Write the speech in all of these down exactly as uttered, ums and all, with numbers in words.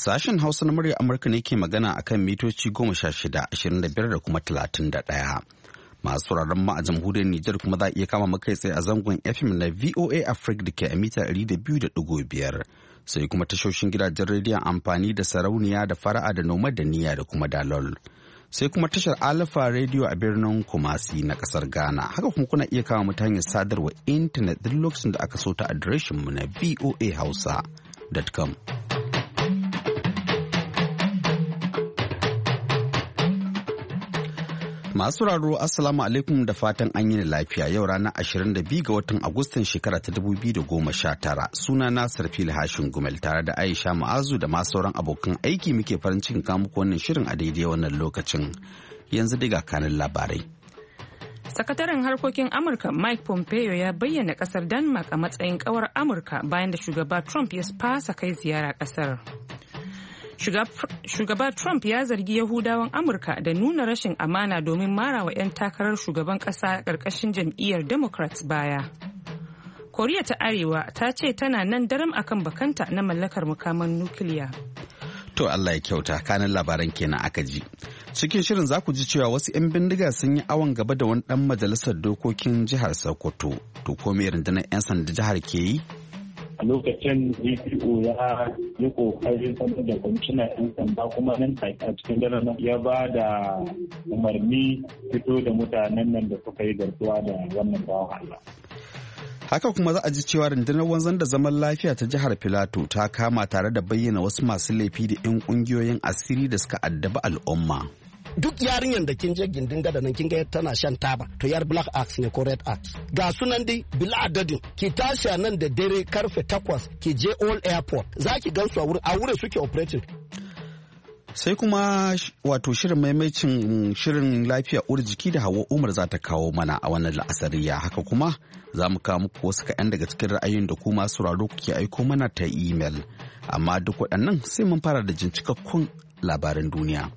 Sashen Hausa na murya Amurka ne ke magana akan mitoci goma sha shida, ashirin da biyar da kuma talatin da ɗaya. Masu sauraron mu a jamhuriyar Nijar kuma za a iya kama makai tsaye a zangon F M na V O A Africa da ke a mita ɗari da biyu da ɗigo biyar. Sai kuma tashoshin gidajen rediyon amfani da sarauniya da fara'a da noma da niyya da kuma dalol. Sai kuma tashar Alpha Radio a birnin Kumasi na kasar Ghana. Haka kuma kuna iya kama mu ta hanyar sadarwa intanet duk lokacin da aka so ta adireshin mu na v o a hausa dot com. Masu raro Assalamu alaikum da fatan an yi lafiya yau ranar ashirin da biyu ga watan Agustan shekara ta dubu biyu da goma sha tara. Suna na Sarfil Hashin Gumel tare da Aisha Ma'azu da masu sauran abokan aiki muke farin cikin kamuku wannan shirin a daidai wannan lokacin. Yanzu daga kanin labarai. Sakataren harkokin Amurka Mike Pompeo ya bayyana kasar Denmark a matsayin kawar Amurka bayan da shugaba Trump ya fasa kai ziyara kasar. Shugaba Trump ya zargi Yahudawan Amurka da nuna rashin amana domin marawa 'yan takarar shugaban kasa ƙarƙashin jam'iyyar Democrats baya. Koriya ta Arewa ta ce tana nan daram akan bakanta na mallakar makaman nukiliya. To Allah ya kyauta, kanin labaran kenan aka ji. Cikin shirin za ku ji cewa wasu 'yan bindiga sun yi awon gaba da wani ɗan majalisar dokokin jihar Sokoto. To ko me rundunar 'yan sanda jihar ke yi? A lokacin D P O ya yi kokarin sanar da kwamishinan 'yan sanda kuma nan take a cikin daren ya ba da umarni fito da mutanen nan da suka yi garkuwa da wannan bawan Allah. Haka kuma za a ji cewa rundunar wanzan da zaman lafiya ta jihar Filato ta kama tare da bayyana wasu masu laifi da 'yan kungiyoyin asiri da suka addabi al'umma. Duk yarinyar da kin je gindin gada nan kin ga tana shan taba to yar black axe ne ko red axe. Ga sunan dai bila adadin ki tashi nan da dare karfe takwas ki je all airport za ki gansu a wurin a wurin suke operating. Sai kuma wato shirin maimacin shirin lafiya uwar jiki da Hauwa Umar za ta kawo mana a wannan la'asariya. Haka kuma za mu kawo muku wasu kaɗan daga cikin ra'ayoyin da ku masu sauraro kuke aiko mana ta email. Amma duk waɗannan sai mun fara da jin cikakkun labaran duniya.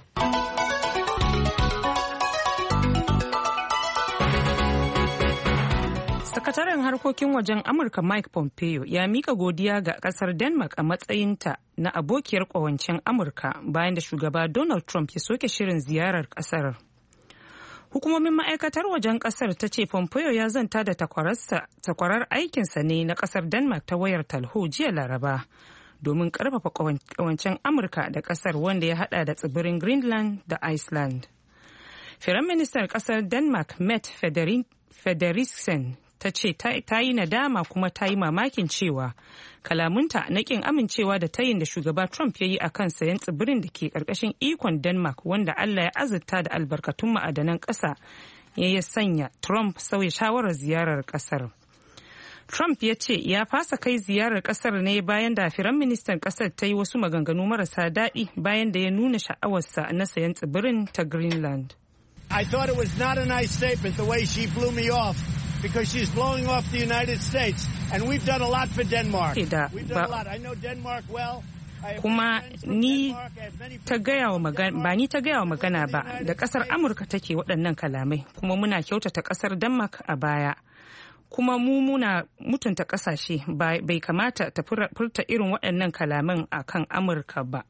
Sakataren harkokin wajen Amurka Mike Pompeo ya mika godiya ga kasar Denmark a matsayinta na abokiyar ƙawancen Amurka bayan da shugaba Donald Trump ya soke shirin ziyarar kasar. Hukumomin ma'aikatar wajen kasar ta ce Pompeo ya zanta da takwarar aikinsa ne na kasar Denmark ta wayar talho jiya Laraba domin karfafa ƙawancen Amurka da kasar wanda ya hada da tsibirin Greenland da Iceland. Firaministan kasar Denmark Mette Frederiksen ta ce ta yi nadama kuma ta yi mamakin cewa kalamunta na kin amincewa da tayin da shugaba Trump ya yi a kan sayan tsibirin da ke karkashin ikon Denmark wanda Allah ya azurta da albarkatun ma'adanan ƙasa ya yi sanya Trump sauya shawarar ziyarar ƙasar. Trump ya ce ya fasa kai ziyarar ƙasar ne bayan da Firaministan ƙasar ta yi wasu maganganu marasa daɗi bayan da ya nuna sha'awarsa na sayan tsibirin ta Greenland. I thought it was not a nice statement the way she blew me off. Because she's blowing off the United States, and we've done a lot for Denmark. We've done a lot. I know Denmark well. Kuma ni ta gaya wa magana ba ni ta gaya wa magana ba da kasar Amurka take waɗannan kalamai kuma muna kyautata kasar Denmark a baya kuma mu muna mutunta kasashe bai kamata ta furta irin waɗannan kalaman akan Amurka ba.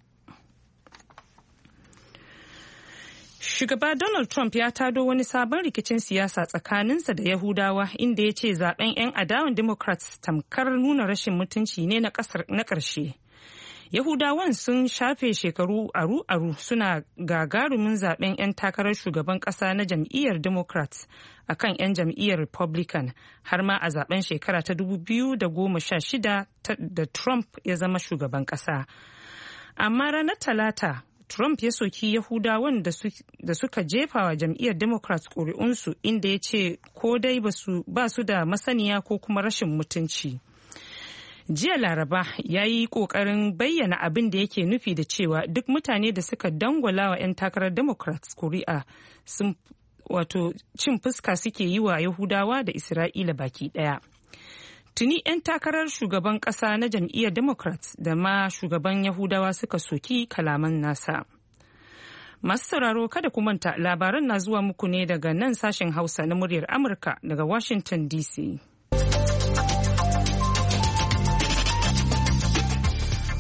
Shugaba Donald Trump ya tado wani sabon rikicin siyasa tsakaninsa da Yahudawa inda ya ce zaben 'yan adawan Democrats tamkar nuna rashin mutunci ne na ƙarshe. Yahudawan sun shafe shekaru aru-aru suna gagarumin zaben 'yan takarar shugaban ƙasa na jam'iyyar Democrats a kan 'yan jam'iyyar Republican har ma a zaben shekara ta dubu biyu da goma sha shida da Trump ya zama shugaban ƙasa. Amma ranar Talata, Trump ya soki Yahudawan da suka jefa wa jam'iyyar Democrats ƙuri'unsu inda ya ce ko dai ba su da masaniya ko kuma rashin mutunci. Jiya Laraba ya yi ƙoƙarin bayyana abin da yake nufi da cewa duk mutane da suka dangwala wa 'yan takarar Democrats ƙuri'a sun wato cin fuska suke yi wa Yahudawa da Isra'ila baki ɗaya. Tuni 'yan takarar shugaban ƙasa na jam'iyyar Democrats da ma shugaban Yahudawa suka soki kalaman nasa. Masu sauraro kada ku manta labaran na zuwa muku ne daga nan sashen Hausa na muryar Amurka daga Washington D C.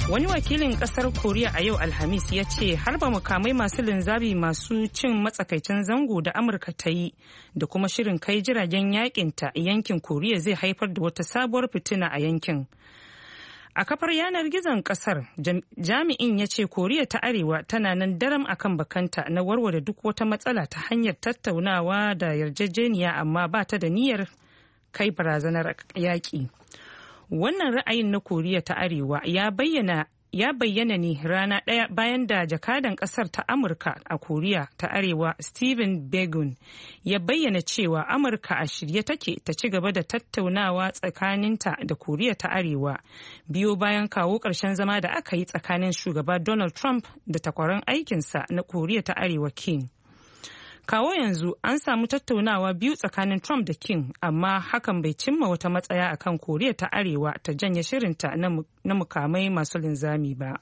Wani wakilin kasar Koriya a yau Alhamis ya ce harba makamai masu linzami masu cin matsakaicin zango da Amurka ta yi da kuma shirin kai jiragen yakinta yankin Koriya zai haifar da wata sabuwar fitina a yankin. A kafar yanar gizon kasar, jami'in ya ce Koriya ta Arewa tana nan daram akan bakanta na warware duk wata matsala ta hanyar tattaunawa da yarjejeniya, amma ba ta da niyyar kai barazanar yaƙi. Wannan ra'ayin na Koriya ta Arewa ya bayyana ya bayyana ne rana ɗaya bayan da jakadan ƙasar ta Amurka a Koriya ta Arewa Stephen Begun ya bayyana cewa Amurka a shirye take ta ci gaba da tattaunawa tsakaninta da Koriya ta Arewa biyo bayan kawo ƙarshen zama da aka yi tsakanin shugaba Donald Trump da takwaran aikinsa na Koriya ta Arewa Kim. Kawo yanzu an samu tattaunawa biyu tsakanin Trump da Kim, amma hakan bai cimma wata matsaya akan Koriya ta Arewa ta janye shirinta na mukamai masu linzami ba.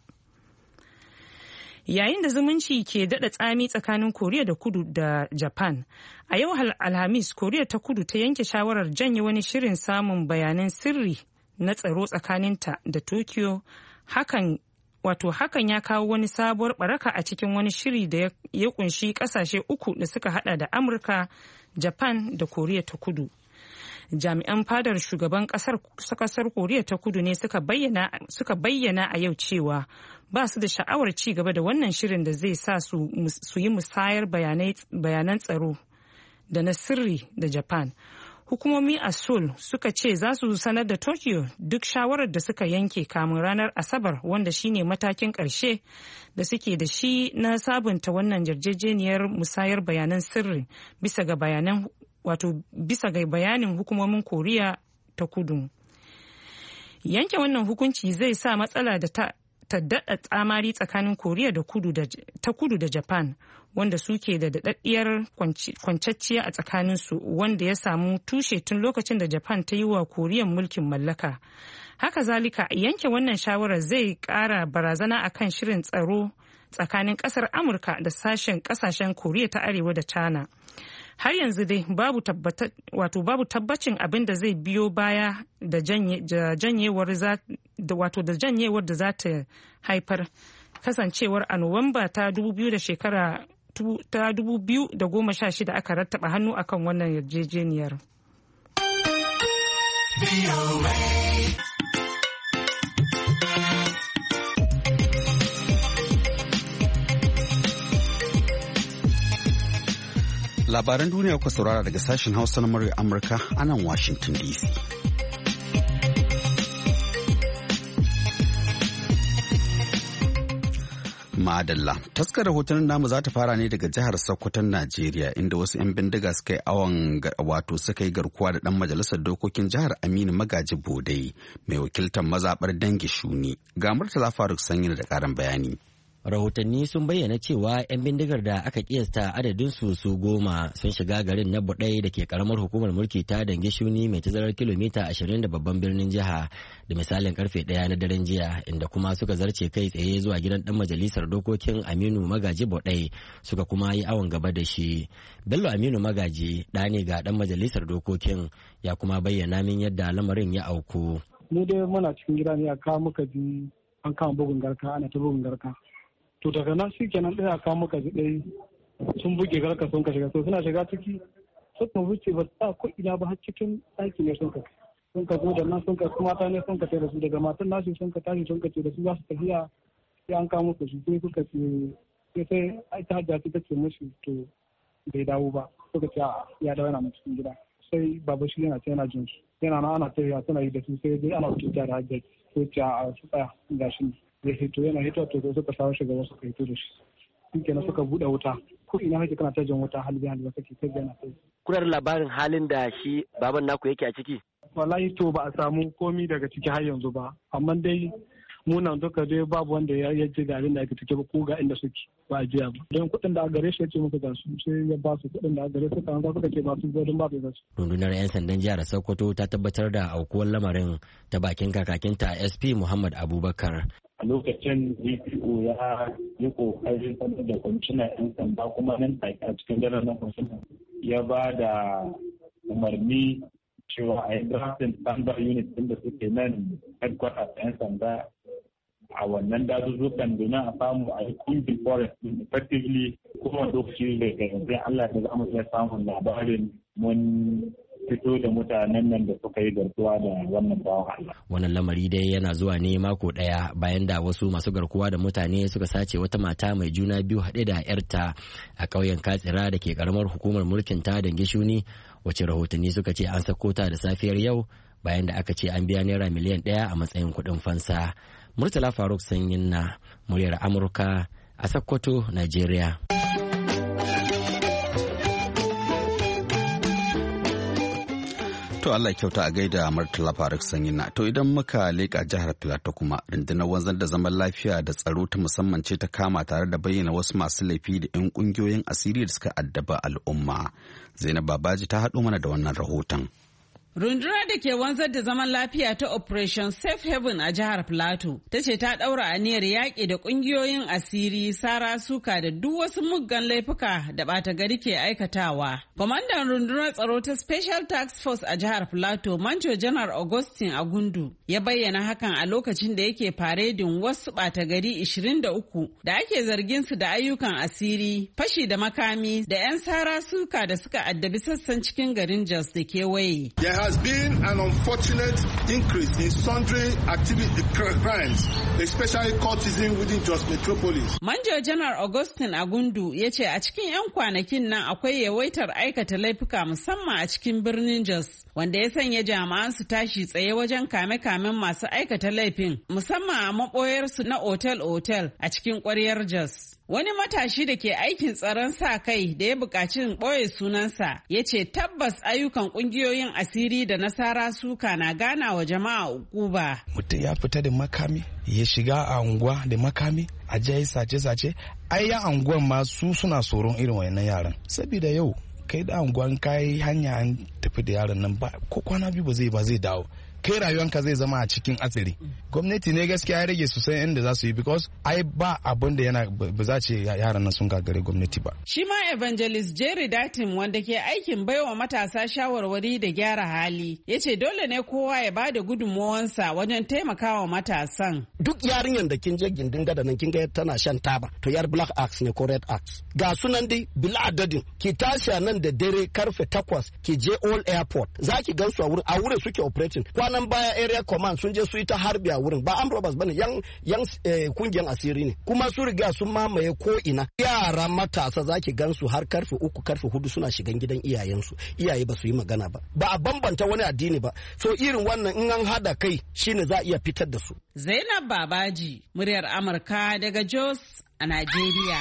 Yayin da zumunci ke daɗa tsami tsakanin Koriya da Kudu da Japan, a yau Alhamis Koriya ta Kudu ta yanke shawarar janye wani shirin samun bayanan sirri na tsaro tsakaninta da Tokyo. Hakan wato hakan ya kawo wani sabuwar baraka a cikin wani shiri da ya kunshi kasashe uku da suka hada da Amurka, Japan da Koriya ta Kudu. Jami'an fadar shugaban kasar kasar Koriya ta Kudu ne suka bayyana suka bayyana a yau cewa ba su da sha'awar ci gaba da wannan shirin da zai sa su su yi musayar bayanan tsaro da na sirri da Japan. Hukumomi a Seoul suka ce za su sanar da Tokyo duk shawarar da suka yanke kamun ranar Asabar, wanda shine matakin ƙarshe da suke da shi na sabunta wannan yarjejeniyar musayar bayanan sirri bisa ga bayanan wato bisa ga bayanin hukumomin Koriya ta Kudu. Yanke wannan hukunci zai sa matsala da ta ta daɗa tsamari tsakanin Koriya da kudu da ta kudu da Japan, wanda suke da daɗaɗɗiyar kwancacciya a tsakaninsu, wanda ya samu tushe tun lokacin da Japan ta yi wa Koriyan mulkin mallaka. Haka zalika yanke wannan shawarar zai ƙara barazana akan shirin tsaro tsakanin ƙasar Amurka da sashen ƙasashen Koriya ta Arewa da China. Har yanzu dai babu wato babu tabbacin abin da zai biyo baya da janyewar da wato da janyewar da za ta haifar, kasancewar a Nuwamba ta dubu biyu da shekara ta dubu biyu da goma sha shida aka rattaba hannu akan wannan yarjejeniyar. Labaran duniya kuka saurara daga sashen Hausa na murya Amurka a nan Washington D C. Madalla, taskar rahotannin namu za ta fara ne daga jihar Sokoton Najeriya, inda wasu 'yan bindiga suka yi awon wato suka yi garkuwa da ɗan majalisar dokokin jihar Aminu Magaji Bodai mai wakiltar mazaɓar Dangi Shuni. Ga Murtala Faruk Sanyi da ƙarin bayani. Rahotanni sun bayyana cewa 'yan bindigar da aka kiyasta adadin su su goma sun shiga garin na Budai da ke karamar hukumar mulki ta Dange Shuni mai tazarar kilomita ashirin da babban birnin jiha da misalin karfe ɗaya na daren jiya, inda kuma suka zarce kai tsaye zuwa gidan dan majalisar dokokin Aminu Magaji Budai suka kuma yi awon gaba da shi. Bello Aminu Magaji ɗa ne ga dan majalisar dokokin, ya kuma bayyana min yadda lamarin ya auku. Mu dai muna cikin gida ne, a kawo muka ji an kama bugun garka, ana ta bugun garka. To daga nan shi kenan ɗaya kawo muka ji ɗaya sun buge garka sun ka shiga, to suna shiga ciki suka wuce ba sa ko ina ba har cikin ɗaki ne sun ka sun ka zo da nan sun ka mata ne sun ka tai da su, daga matan nasu sun ka tashi sun ka ce da su za su tafiya sai an kawo musu su, sai suka ce sai sai ai ta hajja ta ce musu to bai dawo ba, suka ce ya dawo yana cikin gida, sai baba shi yana ce yana jin su yana na ana tafiya suna yi da su, sai dai ana wuce da hajja ko ce a su tsaya ga shi ya hito yana hito to sai suka samu shugaba suka hito da shi, shi kenan suka buɗe wuta ko ina kake kana ta jan wuta halbi halbi kake ta jana sai. Kuna da labarin halin da shi baban naku yake a ciki? Wallahi to ba a samu komi daga ciki har yanzu ba, amma dai munan duka dai babu wanda ya ji ga abin da ake cike ba ko ga inda suke ba a jiya ba. Don kuɗin da a gare shi ya ce muka ga su, sai ya ba su kuɗin da a gare su kan suka ce ba su don babu ga su. Rundunar 'yan sandan jihar Sokoto ta tabbatar da aukuwar lamarin ta bakin kakakinta S P Muhammad Abubakar. A lokacin D P O ya yi kokarin sanar da kwamishinan 'yan sanda, kuma nan take a cikin daren na kwamishinan ya ba da umarni cewa a yi drafting standard unit ɗin da suke nan headquarters 'yan sanda a wannan dazuzzukan domin a samu a yi kungin forest effectively kuma lokaci da yanzu Allah da za mu iya samun labarin mun fito da mutanen nan da suka yi garkuwa da wannan bawan Allah. Wannan lamari dai yana zuwa ne mako daya bayan da wasu masu garkuwa da mutane suka sace wata mata mai juna biyu haɗe da 'yarta a ƙauyen Katsira da ke karamar hukumar mulkin ta Dange Shuni, wacce rahotanni suka ce an sako ta da safiyar yau bayan da aka ce an biya naira miliyan ɗaya a matsayin kuɗin fansa. Murtala Faruk Sanyin na muryar Amurka a Sokoto, Najeriya. To Allah kyauta a gaida Murtala Faruk Sanyina. To idan muka leƙa jihar Filato kuma rundunar wanzar da zaman lafiya da tsaro ta musamman ce ta kama tare da bayyana wasu masu laifi da 'yan ƙungiyoyin asiri da suka addaba al'umma. Zainab Babaji ta haɗo mana da wannan rahoton. Rundunar da ke wanzar da zaman lafiya ta Operation Safe Haven a jihar Plateau ta ce ta ɗaura aniyar yaƙi da ƙungiyoyin asiri, sara suka da duk wasu muggan laifuka da ɓata gari ke aikatawa. Kwamandan rundunar tsaro ta Special Task Force a jihar Plateau, Manjo Janar Augustine Agundu, ya bayyana hakan a lokacin da yake faredin wasu ɓata gari ishirin da uku da ake zargin su da ayyukan asiri, fashi da makami da 'yan sara suka da suka addabi sassan cikin garin Jos da kewaye. There has been an unfortunate increase in sundry activity crimes, especially cultism within Jos Metropolis. Manjo Janar Augustine Agundu ya ce a cikin 'yan kwanakin nan akwai yawaitar aikata laifuka musamman a cikin birnin Jos, wanda ya sanya jami'an su tashi tsaye wajen kame-kamen masu aikata laifin, musamman a maɓoyarsu na otel-otel a cikin ƙwaryar Jos. Wani matashi da ke aikin tsaron sa kai da ya buƙaci ɓoye sunansa ya ce tabbas ayyukan ƙungiyoyin asiri da nasara suka na gana wa jama'a ukuba. Mutum ya fita da makami, ya shiga a unguwa da makami, a jayi sace-sace, ai ya unguwan ma su suna tsoron irin wayannan yaran. Saboda yau kai da unguwan kai hanya an tafi da yaran nan ba ko kwana biyu ba zai ba zai dawo. Kai rayuwanka zai zama a cikin asiri. Gwamnati ne gaskiya ya rage su san inda za su yi because ai ba abin da yana ba za ce yaran nan sun gagare gwamnati ba. Shi ma Evangelist Jerry Datin wanda ke aikin baiwa matasa shawarwari da gyara hali ya ce dole ne kowa ya ba da gudunmawansa wajen taimakawa matasan. Duk yarinyar da kin je gindin gada nan kin ga tana shan taba to yar black axe ne ko red axe. Ga sunan dai bila adadin ki tashi nan da dare karfe takwas ki je all airport za ki gansu a wurin a wurin suke operating. Nan baya area command sun je su yi ta harbi a wurin ba am robbers bane yan yan kungiyar asiri ne kuma su riga sun mamaye ko ina. Yara matasa zaki gansu har karfe uku karfe hudu suna shigan gidan iyayensu, iyaye ba su yi magana ba, ba a bambanta wani addini ba. So irin wannan in an hada kai shine za a iya fitar da su. Zainab Babaji, muryar Amurka daga Jos a Najeriya.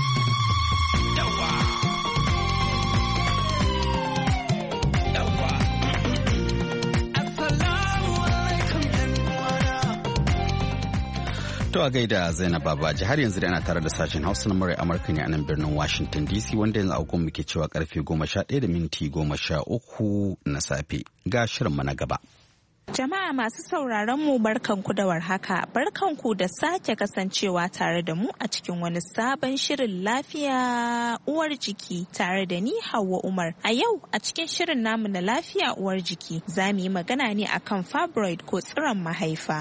To a gaida Zainab Babaji, har yanzu da ana tare da sashen Hausa na muryar Amurka ne a nan birnin Washington D C, wanda yanzu agogon muke cewa karfe goma sha ɗaya da minti goma sha uku na safe. Ga shirinmu na gaba. Jama'a masu sauraron mu barkanku da warhaka, barkanku da sake kasancewa tare da mu a cikin wani sabon shirin lafiya uwar jiki tare da ni Hauwa Umar. A yau a cikin shirin namu na lafiya uwar jiki za mu yi magana ne akan fibroid ko tsiron mahaifa.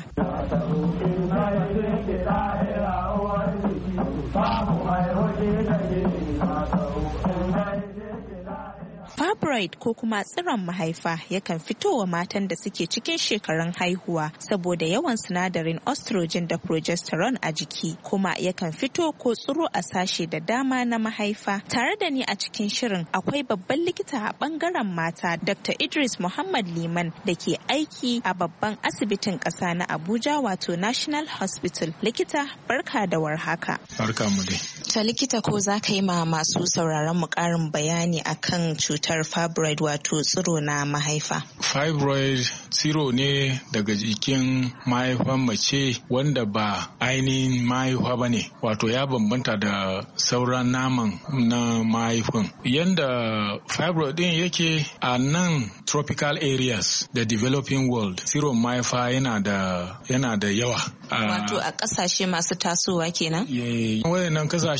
Fibroid ko kuma tsiron mahaifa yakan fito wa matan da suke cikin shekarun haihuwa saboda yawan sinadarin estrogen da progesterone a jiki, kuma yakan fito ko tsiro a sashe da dama na mahaifa. Tare da ni a cikin shirin akwai babban likita a bangaren mata Doctor Idris Muhammad Liman da ke aiki a babban asibitin ƙasa na Abuja wato National Hospital. Likita barka da warhaka. Barka mu dai. Ta likita ko za ka yi ma masu sauraron mu ƙarin bayani akan cutar fibroid wato tsiro na mahaifa? Fibroid tsiro ne daga jikin mahaifan mace wanda ba ainihin mahaifa ba ne, wato ya bambanta da sauran naman na mahaifin. Yanda fibroid din yake a nan tropical areas da developing world, tsiron mahaifa yana da yana da yawa. Wato a kasashe masu tasowa kenan? Wayannan kasashe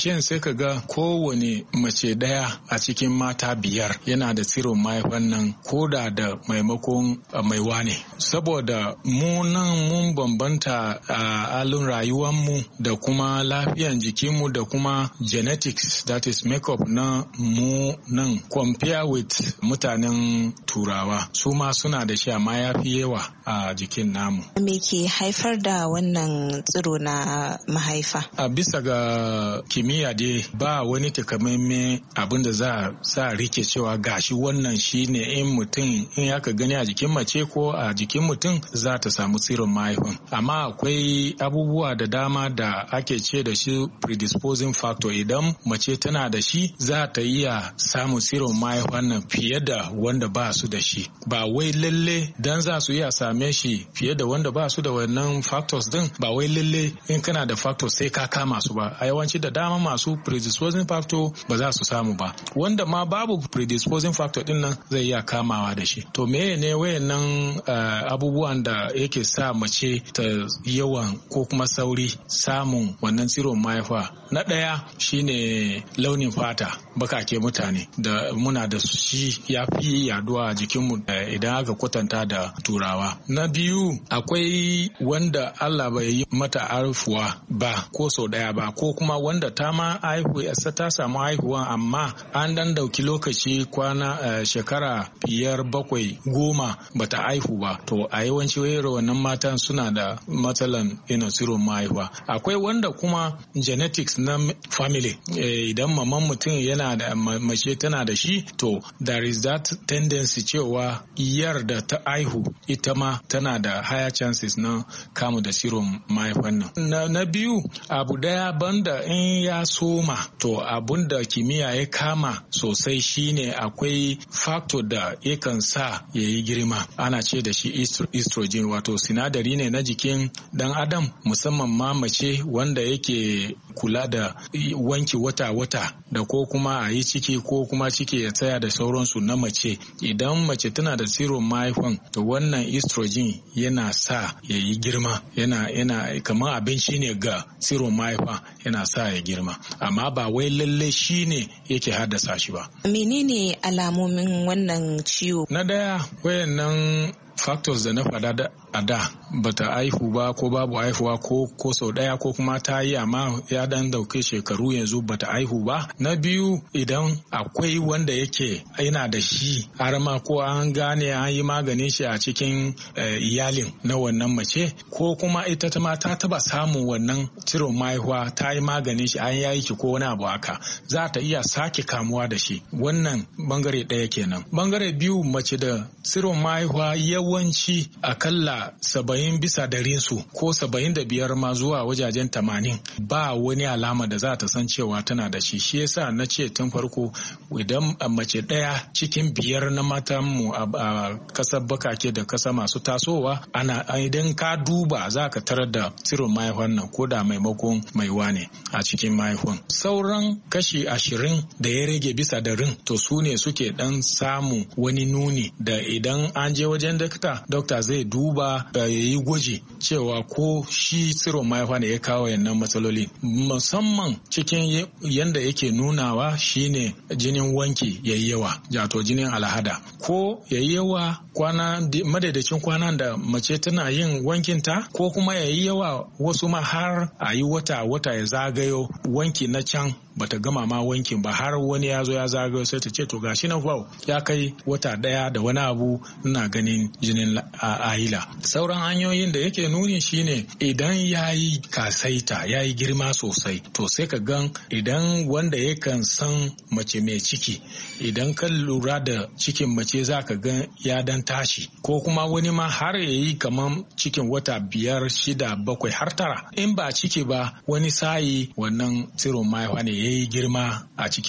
mace sai ka ga kowane mace daya a cikin mata biyar yana da tsiron mahaifan nan koda da maimakon maiwa ne. Saboda mu nan mun bambanta a halin rayuwanmu da kuma lafiyan jikinmu da kuma genetics, that is makeup na mu nan compare with mutanen turawa, su ma suna da shi amma ya fi yawa a jikin namu. Me ke haifar da wannan tsiro na mahaifa? A bisa ga kimiyya dai ba wani takamaimai abin da za a rike cewa gashi wannan shine in mutum in aka gani a jikin mace ko a jikin mutum za ta samu tsiron mahaifin. Amma akwai abubuwa da dama da ake ce da shi predisposing factor. Idan mace tana da shi za ta iya samun tsiron mahaifan nan fiye da wanda ba su da shi. Ba wai lalle dan za su iya same shi fiye da wanda ba su da wannan factors din, ba wai lalle in kana da factors sai ka kama su ba. A yawanci da dama masu predisposing factor ba za su samu ba. Wanda ma babu predisposing factor din nan zai iya kamawa da shi. To meye ne wayannan uh, abubuwan da yake sa mace ta yawan ko kuma sauri samun wannan tsiron mahaifa? Na ɗaya shine launin fata, bakake mutane da muna da shi ya fi yaduwa a jikinmu idan aka kwatanta da turawa. Na biyu akwai wanda Allah bai yi mata haihuwa ba ko sau ɗaya ba, ko kuma wanda ta ma haihu ta samu haihuwa amma an dan dauki lokaci kwana uh, shekara biyar bakwai goma bata haihu ba. To a yawanci wayar wannan matan suna da matsalan ina tsiron mahaifa. Akwai wanda kuma genetics na family, idan e, maman mutum yana da mace tana da shi, to there is that tendency cewa iyar da ta haihu ita ma tana da higher chances na kamu da tsiron mahaifan nan. Na, na biyu abu daya banda in ya soma, to abun da kimiyya ya kama sosai shine akwai factor da yakan sa ya yi girma, ana ce da shi estrogen, wato sinadari ne na jikin dan adam musamman ma mace wanda yake kula da wanki wata-wata da ko kuma a yi ciki ko kuma ciki ya tsaya da sauransu na mace. Idan mace tana da tsiron mahaifan, to wannan estrogen yana sa ya yi girma, yana yana kamar abinci ne ga tsiron mahaifa, yana sa ya girma, amma ba wai lalle shi ne yake haddasa shi ba. Menene alamomin wannan ciwo? Na daya wayannan factors da na faɗa a da bata haihu ba ko babu haihuwa ko ko sau daya ko kuma ta yi amma ya dan dauke shekaru yanzu bata haihu ba. Na biyu idan akwai wanda yake yana da shi har ma ko an gane an yi maganin shi a cikin uh, iyalin na wannan mace, ko kuma ita ta ma ta taba samun wannan tsiron mahaifa ta yi maganin shi an yayi ki ko wani abu haka, za ta iya sake kamuwa da shi. Wannan bangare ɗaya kenan. Bangare biyu, mace da tsiron mahaifa yawanci akalla saba'in bisa darin su ko saba'in da biyar ma zuwa wajajen tamanin ba wani alama da za ta san cewa tana da shi. Shi yasa na ce tun farko idan mace ɗaya cikin biyar na matan mu a kasar bakake da kasa masu tasowa, ana idan ka duba za ka tarar da tsiron mahaifan nan ko da maimakon maiwa ne a cikin mahaifan. Sauran kashi ashirin da ya rage bisa darin, to su ne suke dan samu wani nuni da idan an je wajen dokta, dokta zai duba da ya yi gwaji cewa ko shi tsiron mahaifa ne ya kawo yannan matsaloli. Musamman cikin yanda yake nunawa shine jinin wanki yayi yawa, wato jinin al'ada, ko yayi yawa kwana madadacin kwanan da mace tana yin wankinta, ko kuma yayi yawa wasu ma har a yi wata wata ya zagayo wanki na can bata gama ma wankin ba, har wani ya zo ya zagayo sai ta ce to gashi na wow ya kai wata daya da wani abu ina ganin jinin ahila. Sauran hanyoyin da yake nuni shine idan yayi kasaita yayi girma sosai, to sai ka gan idan wanda yakan san mace mai ciki, idan ka lura da cikin mace za ka gan ya dan tashi, ko kuma wani ma har yayi kaman cikin wata biyar shida bakwai har tara. In ba ciki ba wani sayi wannan tsiron mahaifa ne yayi girma a cikin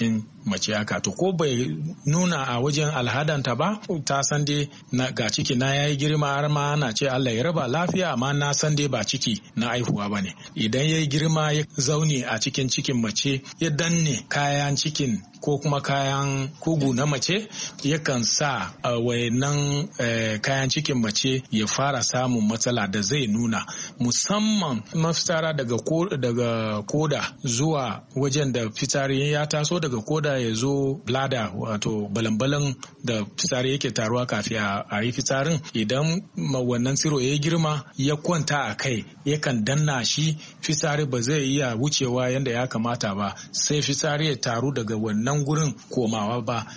mace haka to ko bai nuna a wajen alhadanta ba ta san dai ga ciki na yayi girma har ma ana ce Allah ya raba lafiya amma na san dai ba ciki na aihuwa bane idan yayi girma ya zaune a cikin cikin mace ya danne kayan cikin ko kuma kayan kugu na mace yakan sa wayannan kayan cikin mace ya fara samun matsala da zai nuna musamman mafitara daga daga koda zuwa wajen da fitsari ya taso daga koda ya zo bladder wato balambalan da fitsari yake taruwa kafin a yi fitsarin idan wannan tsiro ya girma ya kwanta a kai yakan danna shi fitsari ba zai iya wucewa yadda ya kamata ba sai fitsari ya taru daga wannan gurin komawa ba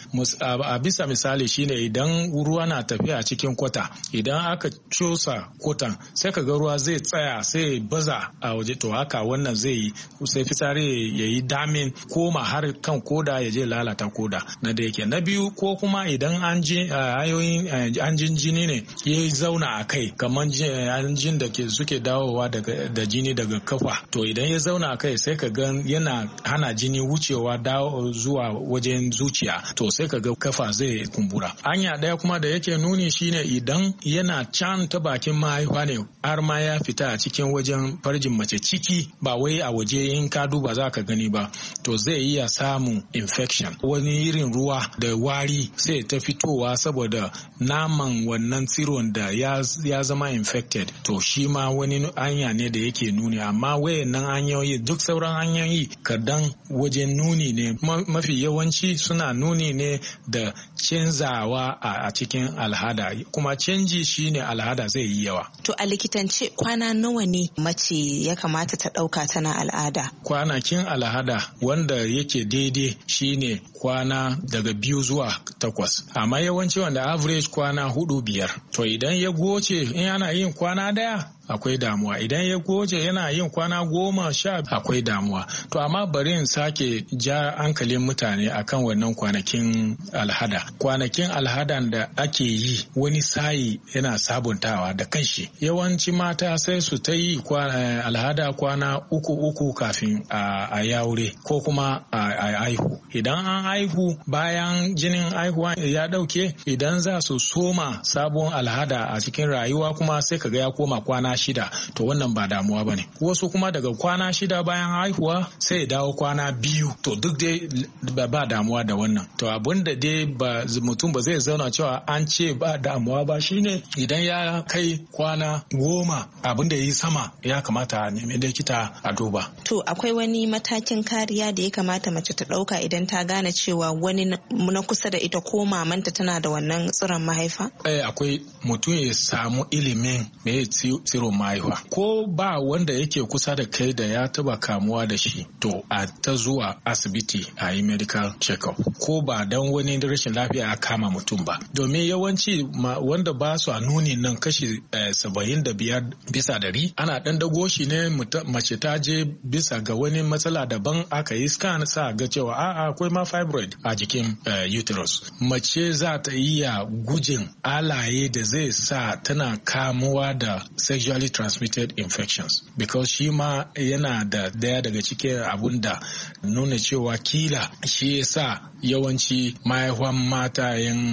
a bisa misali shine idan ruwa na tafiya a cikin kwata idan aka cosa kwatan sai ka ga ruwa zai tsaya sai baza a waje to haka wannan zai yi sai fitsari ya yi damin koma har kan koda ya je lalata koda na da yake na biyu ko kuma idan an ji ayoyin anjin jini ne ya zauna a kai kamar anjin da ke suke dawowa da jini daga kafa to idan ya zauna a kai sai ka ga yana hana jini wucewa dawo zuwa wajen zuciya to sai ka ga kafa zai kumbura anya daya kuma da yake nuni shine idan yana can ta bakin mahaifa ne har ma ya fita a cikin wajen farjin mace ciki ba wai a waje in ka duba za ka gani ba to zai iya samun infection wani irin ruwa da wari sai ta fitowa saboda naman wannan tsiron da ya, ya zama infected to shi ma wani hanya ne da yake nuni amma wayannan hanyoyi duk sauran hanyoyi kadan wajen nuni ne mafi yawanci suna nuni ne da canzawa a cikin al'ada kuma canji shine al'ada zai yi yawa. To a likitance kwana nawa ne mace ya kamata ta ɗauka tana al'ada? Kwanakin al'ada wanda yake daidai shine kwana daga biyu zuwa takwas amma yawanci wanda average kwana hudu biyar to idan ya goce in ana yin kwana daya akwai damuwa idan ya goce yana yin kwana goma sha akwai damuwa to amma bari in sake ja hankalin mutane akan wannan kwanakin alhada kwanakin alhadan da ake yi wani sayi yana sabuntawa da kanshi yawanci mata sai su ta yi alhada kwana uku uku kafin a yaure ko kuma a aihu idan an aihu bayan jinin aihuwa ya dauke idan za su soma sabon alhada a cikin rayuwa kuma sai kaga ya koma kwana shida to wannan ba damuwa bane wasu kuma daga kwana shida bayan haihuwa sai ya dawo kwana biyu to duk dai ba damuwa da wannan to abinda dai ba mutum ba zai zauna cewa an ce ba damuwa ba shine idan ya kai kwana goma abinda ya yi sama ya kamata a nemi likita a duba. To akwai wani matakin kariya da ya kamata mace ta dauka idan ta gane cewa wani na kusa da ita ko mamanta tana da wannan tsiron mahaifa? Eh akwai mutum ya samu ilimin me tsiron mahaifa ko ba wanda yake kusa da kai da ya taba kamuwa da shi to a ta zuwa asibiti a yi medical check-up ko ba don wani rashin lafiya a kama mutum ba domin yawanci wanda ba su a nuni nan kashi saba'in da biyar bisa dari ana dan dago shi ne mace ta je bisa ga wani matsala daban aka yi scan sa ga cewa a'a akwai ma fibroid a jikin uterus mace za ta iya gujin alaye da zai sa tana kamuwa da sexually transmitted infections because shi ma yana da daya daga cikin abun da nuna cewa kila shi yasa yawanci mahaifan matayen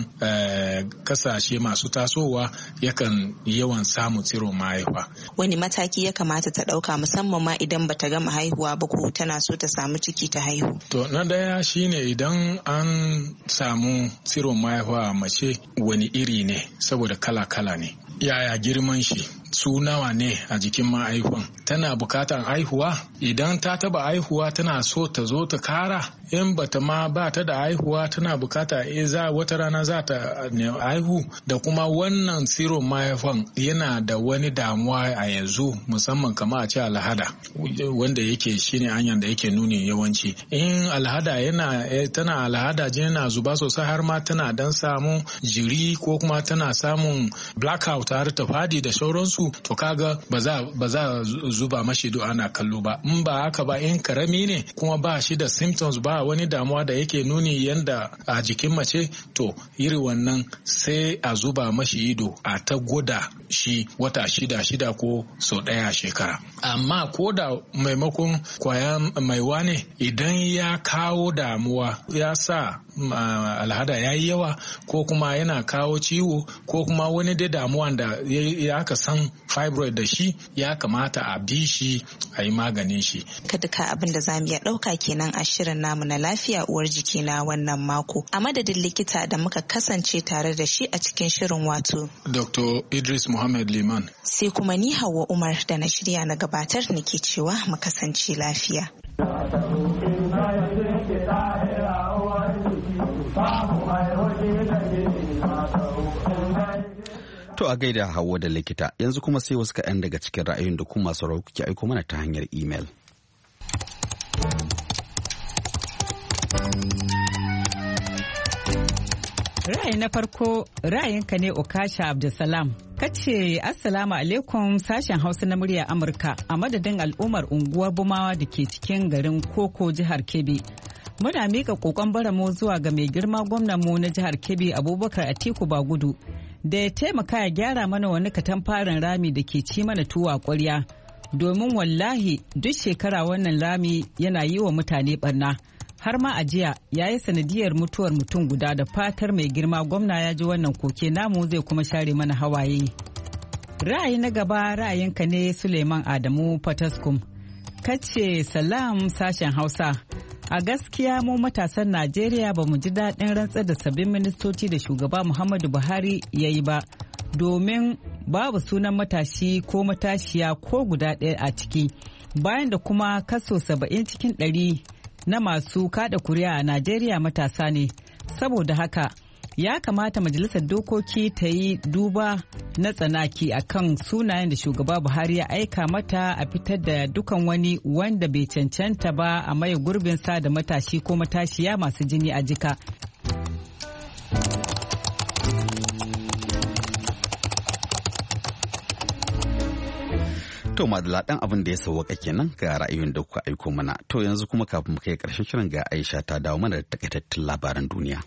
kasashe masu tasowa yakan yawan samun tsiron mahaifa. Wani mataki ya kamata ta ɗauka musamman ma idan bata gama haihuwa ba ko tana so ta samu ciki ta haihu? To na daya shine idan an samu tsiron mahaifa mace wani iri ne saboda kala-kala ne. Yaya girman shi? Su nawa ne a jikin ma'aifan tana bukatan aihuwa idan ta taba aihuwa tana so ta zo ta kara in bata ma ba ta da aihuwa tana bukata e za wata rana za ta aihu da kuma wannan tsiron mahaifan yana da wani damuwa a yanzu musamman kama a ce alhada wanda yake shine hanyar da yake nuni yawanci in alhada yana tana alhada jini na zuba sosai har ma tana dan samu jiri ko kuma tana samun blackout har ta fadi da sauransu to kaga ba za ba za zuba mashi do ana kallo ba in ba haka ba in karami ne kuma ba shi da symptoms ba ba wani damuwa da yake nuni yanda a jikin mace, to iri wannan sai a zuba mashi ido a ta gwada shi wata shida shida ko sau ɗaya shekara. Amma ko da maimakon kwaya maiwa ne, idan ya kawo damuwa ya sa uh, alhada ya yi yawa ko kuma yana kawo ciwo ko kuma wani dai damuwa da ya ka san fibroid da shi, ya kamata a bi shi a yi maganin shi. Ka duka abin da za mu iya ɗauka kenan a shirin namu na lafiya uwar jiki na wannan mako. A madadin likita da muka kasance tare da shi a cikin shirin, wato Doctor Idris Muhammad Liman. Sai kuma ni Hauwa Umar da na shirya na gabatar nake cewa mu kasance lafiya. To a gaida Hauwa da likita, yanzu kuma sai wasu kaɗan daga cikin ra'ayin da kuma masu rawa kuke aiko mana ta hanyar imel. Ra'ayi na farko ra'ayinka ne Okasha Abdulsalam. Kace Assalamu alaikum sashen Hausa na murya Amurka, a madadin al'ummar unguwar Bumawa da ke cikin garin Koko jihar Kebbi. Muna mika kokon baramo zuwa ga mai girma gwamnan mu na jihar Kebbi Abubakar Atiku Bagudu da ya taimaka ya gyara mana wani katamfarin rami da ke ci mana tuwa ƙwarya, domin wallahi duk shekara wannan rami yana yi wa mutane barna. Har ma a jiya ya yi sanadiyar mutuwar mutum guda, da fatar mai girma gwamna ya ji wannan koke namu zai kuma share mana hawaye. Ra'ayi na gaba ra'ayinka ne Suleiman Adamu Fataskum. Kace salam sashen Hausa. A gaskiya mu matasan Najeriya ba mu ji daɗin rantsar da sabbin ministoci da shugaba Muhammadu Buhari ya yi ba, domin babu sunan matashi ko matashiya ko guda ɗaya a ciki, bayan da kuma kaso saba'in cikin ɗari na masu kada kuri'a a Najeriya matasa ne. Saboda haka ya kamata majalisar dokoki ta yi duba na tsanaki akan sunayen da shugaba Buhari ya aika mata, a fitar da dukan wani wanda bai cancanta ba a maye gurbinsa da matashi ko matashiya masu jini a jika. To madala ɗan abin da ya sauwaka kenan ga ra'ayoyin da kuka aiko mana. To yanzu kuma kafin mu kai ƙarshen shirin ga Aisha ta dawo mana da takaitattun labaran duniya.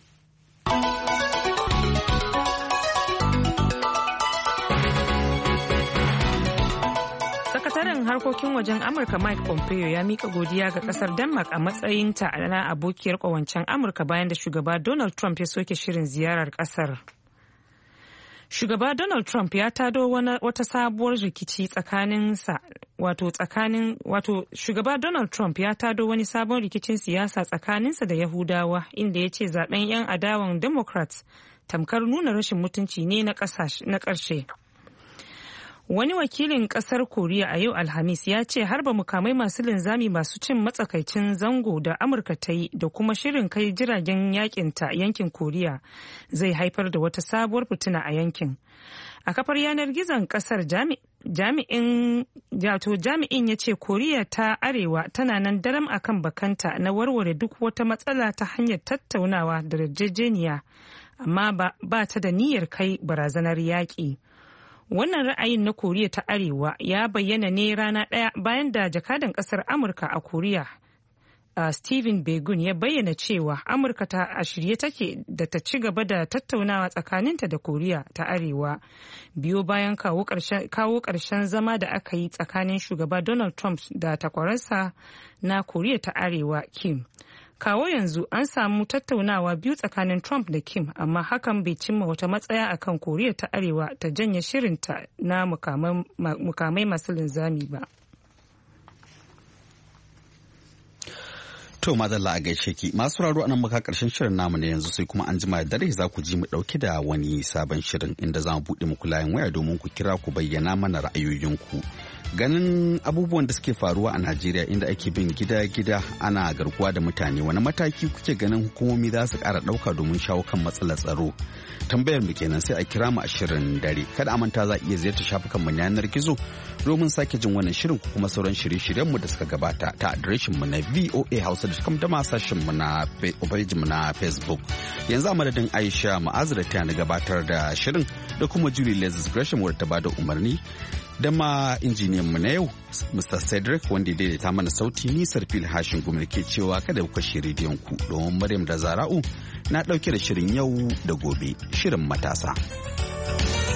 Sakataren harkokin wajen Amurka Mike Pompeo ya mika godiya ga kasar Denmark a matsayinta na abokiyar ƙawancen Amurka bayan da shugaba Donald Trump ya soke shirin ziyarar kasar. Shugaba Donald Trump ya tado wata sabuwar rikici tsakaninsa wato tsakanin wato shugaba Donald Trump ya tado wani sabon rikicin siyasa tsakaninsa da Yahudawa, inda ya ce zaben 'yan adawan Democrats tamkar nuna rashin mutunci ne na ƙarshe. Wani wakilin kasar Koriya a yau Alhamis ya ce harba mukamai masu linzami masu cin matsakaicin zango da Amurka ta yi da kuma shirin kai jiragen yakinta yankin Koriya zai haifar da wata sabuwar fitina a yankin. A kafar yanar gizon kasar jami'in jami'in ya ce Koriya ta Arewa tana nan daram akan bakanta na warware duk wata matsala ta hanyar tattaunawa da yarjejeniya, amma ba ta da niyyar kai barazanar yaƙi. Wannan ra'ayin na Koriya ta Arewa ya bayyana ne rana ɗaya bayan da jakadan ƙasar Amurka a Koriya, uh, Stephen Begun, ya bayyana cewa Amurka ta a shirye take da ta ci gaba da tattaunawa tsakaninta da Koriya ta Arewa, biyo bayan kawo ƙarshen zama da aka yi tsakanin shugaba Donald Trump da takwararsa na Koriya ta Arewa Kim. Kawo yanzu an samu tattaunawa biyu tsakanin Trump da Kim, amma hakan bai cimma wata matsaya akan Koriya ta Arewa ta janye shirinta na mukamai masu linzami ba. To madalla a gaishe ki, masu raro anan muka karshen shirin namu na yanzu, sai kuma an jima da dare za ku ji mu dauke da wani sabon shirin inda za mu buɗe muku layin waya domin ku kira ku bayyana mana ra'ayoyinku. Ganin abubuwan da suke faruwa a Najeriya inda ake bin gida-gida ana garkuwa da mutane, wani mataki kuke ganin hukumomi za su ƙara ɗauka domin shawo kan matsalar tsaro? Tambayar mu kenan, sai a kira mu a shirin dare. Kada a manta za a iya ziyarta shafukan mu na yanar gizo domin sake jin wannan shirin ko kuma sauran shirye-shiryen mu da suka gabata ta adireshin mu na v o a hausa dot com da ma sashin mu na page mu na Facebook. Yanzu a madadin Aisha Ma'azu da ta na gabatar da shirin da kuma Julie Lazarus Gresham wadda ta bada umarni da ma injiniyan mu na yau Mister Cedric wanda ya daidaita mana sauti ni Sarfil Hashin Gumar ke cewa kada ku kashe rediyon ku domin Maryam da Zara'u na ɗauke da shirin yau da gobe shirin matasa.